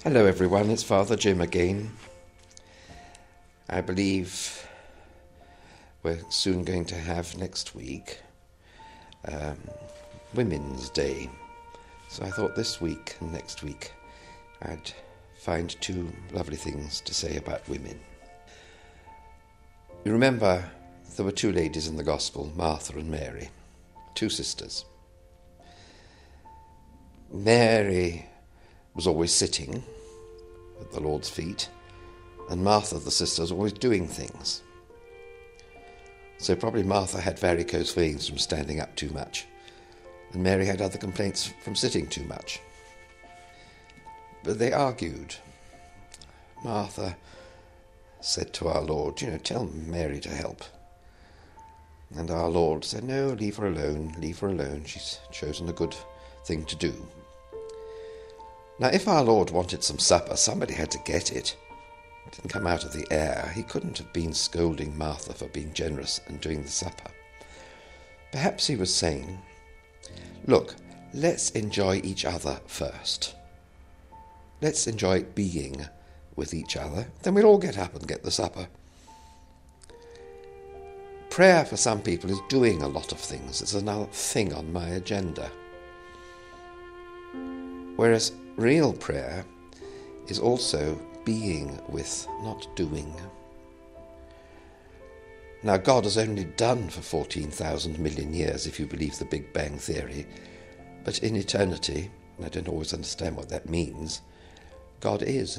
Hello everyone, it's Father Jim again. I believe we're soon going to have next week Women's Day. So I thought this week and next week I'd find two lovely things to say about women. You remember there were two ladies in the Gospel, Martha and Mary, two sisters. Mary was always sitting at the Lord's feet, and Martha, the sister, was always doing things. So probably Martha had varicose veins from standing up too much, and Mary had other complaints from sitting too much. But they argued. Martha said to our Lord, tell Mary to help. And our Lord said, no, leave her alone, she's chosen a good thing to do. Now, if our Lord wanted some supper, somebody had to get it. It didn't come out of the air. He couldn't have been scolding Martha for being generous and doing the supper. Perhaps he was saying, look, let's enjoy each other first. Let's enjoy being with each other. Then we'll all get up and get the supper. Prayer for some people is doing a lot of things. It's another thing on my agenda. Whereas real prayer is also being with, not doing. Now, God has only done for 14,000 million years, if you believe the Big Bang Theory, but in eternity, and I don't always understand what that means, God is.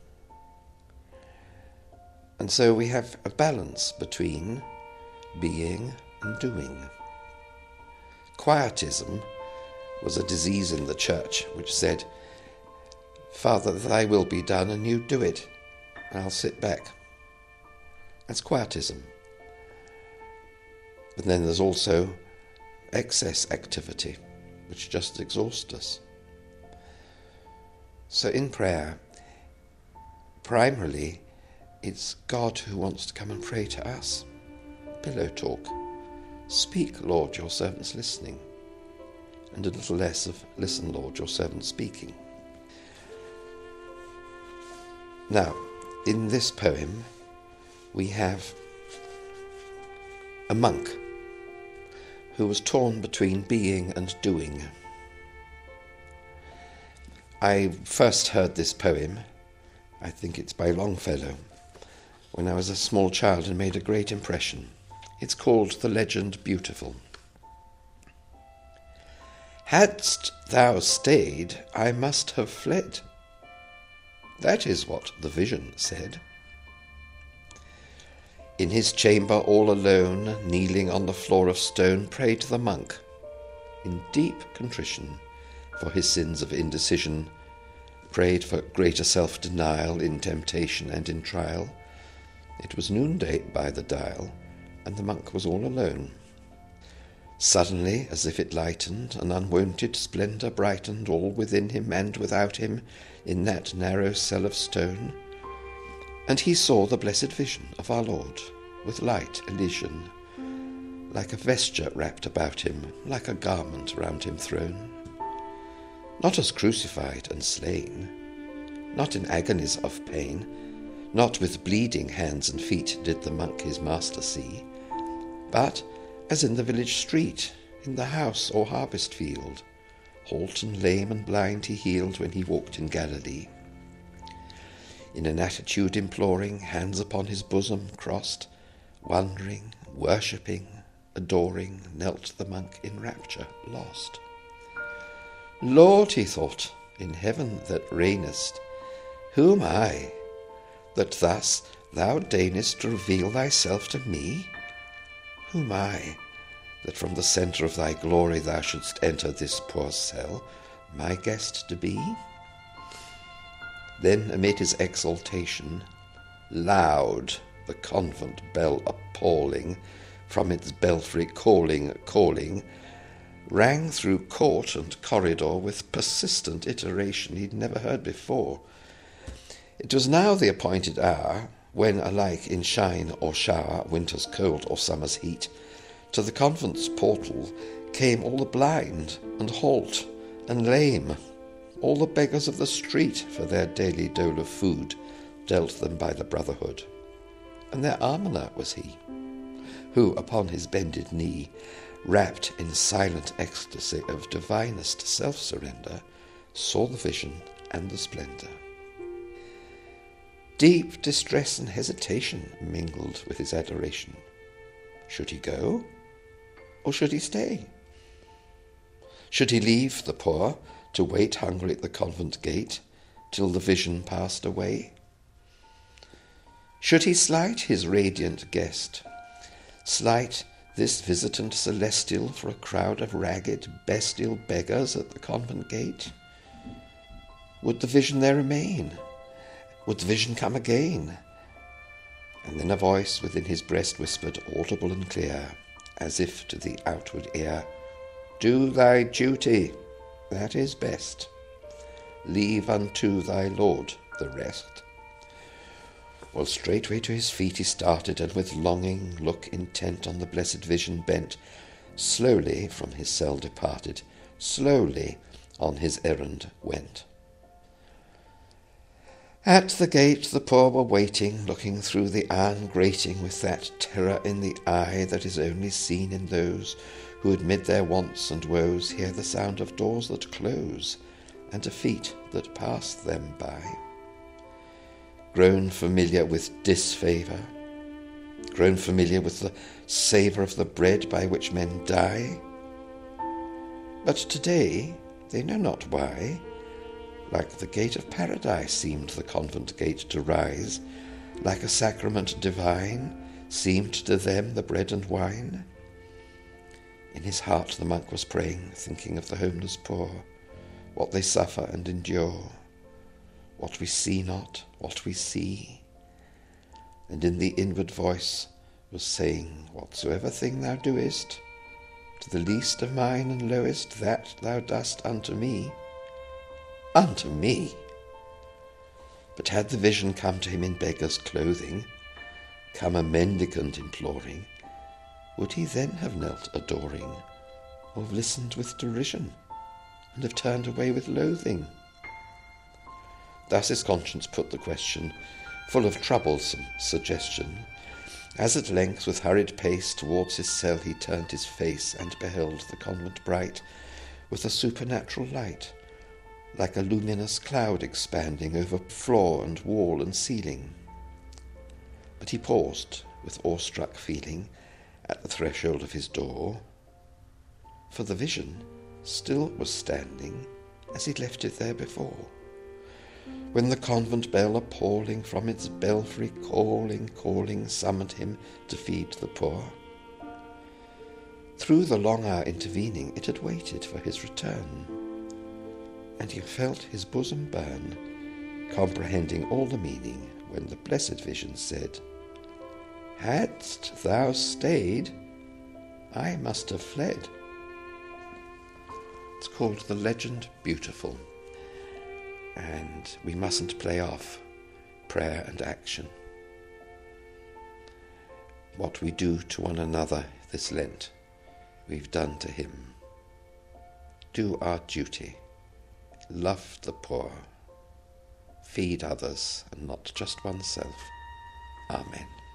And so we have a balance between being and doing. Quietism was a disease in the church which said, Father, thy will be done and you do it, and I'll sit back. That's quietism. But then there's also excess activity, which just exhausts us. So in prayer, primarily, it's God who wants to come and pray to us. Pillow talk. Speak, Lord, your servant's listening. And a little less of, listen, Lord, your servant speaking. Now, in this poem, we have a monk who was torn between being and doing. I first heard this poem, I think it's by Longfellow, when I was a small child and made a great impression. It's called The Legend Beautiful. Hadst thou stayed, I must have fled. That is what the vision said. In his chamber all alone, kneeling on the floor of stone, prayed the monk, in deep contrition for his sins of indecision, prayed for greater self-denial in temptation and in trial. It was noonday by the dial, and the monk was all alone. Suddenly, as if it lightened, an unwonted splendour brightened all within him and without him in that narrow cell of stone. And he saw the blessed vision of our Lord, with light Elysian, like a vesture wrapped about him, like a garment round him thrown. Not as crucified and slain, not in agonies of pain, not with bleeding hands and feet did the monk his master see, but as in the village street, in the house or harvest field, halt and lame and blind he healed when he walked in Galilee. In an attitude imploring, hands upon his bosom crossed, wondering, worshipping, adoring, knelt the monk in rapture lost. Lord, he thought, in heaven that reignest, who am I, that thus thou deignest reveal thyself to me? Who am I, that from the centre of thy glory thou shouldst enter this poor cell, my guest to be? Then, amid his exaltation, loud the convent bell appalling, from its belfry calling, rang through court and corridor with persistent iteration he'd never heard before. It was now the appointed hour, when alike in shine or shower, winter's cold or summer's heat, to the convent's portal came all the blind and halt and lame, all the beggars of the street for their daily dole of food dealt them by the brotherhood. And their almoner was he, who upon his bended knee, wrapped in silent ecstasy of divinest self-surrender, saw the vision and the splendour. Deep distress and hesitation mingled with his adoration. Should he go, or should he stay? Should he leave the poor to wait hungry at the convent gate till the vision passed away? Should he slight his radiant guest, slight this visitant celestial for a crowd of ragged, bestial beggars at the convent gate? Would the vision there remain? Would the vision come again? And then a voice within his breast whispered, audible and clear, as if to the outward ear, "Do thy duty, that is best. Leave unto thy Lord the rest." Well, straightway to his feet he started, and with longing look intent on the blessed vision bent, slowly from his cell departed, slowly on his errand went. At the gate the poor were waiting, looking through the iron grating with that terror in the eye that is only seen in those who amid their wants and woes hear the sound of doors that close and of feet that pass them by. Grown familiar with disfavour, grown familiar with the savour of the bread by which men die. But today they know not why, like the gate of paradise seemed the convent gate to rise, like a sacrament divine seemed to them the bread and wine. In his heart the monk was praying, thinking of the homeless poor, what they suffer and endure, what we see not, what we see. And in the inward voice was saying, whatsoever thing thou doest, to the least of mine and lowest, that thou dost unto me. Unto me! But had the vision come to him in beggar's clothing, come a mendicant imploring, would he then have knelt adoring, or have listened with derision, and have turned away with loathing? Thus his conscience put the question, full of troublesome suggestion, as at length with hurried pace towards his cell he turned his face, and beheld the convent bright with a supernatural light, like a luminous cloud expanding over floor and wall and ceiling. But he paused with awestruck feeling at the threshold of his door, for the vision still was standing as he'd left it there before, when the convent bell appalling from its belfry calling summoned him to feed the poor. Through the long hour intervening it had waited for his return, and he felt his bosom burn, comprehending all the meaning, when the blessed vision said, "Hadst thou stayed, I must have fled." It's called The Legend Beautiful, and we mustn't play off prayer and action. What we do to one another this Lent, we've done to him. Do our duty. Love the poor, feed others and not just oneself. Amen.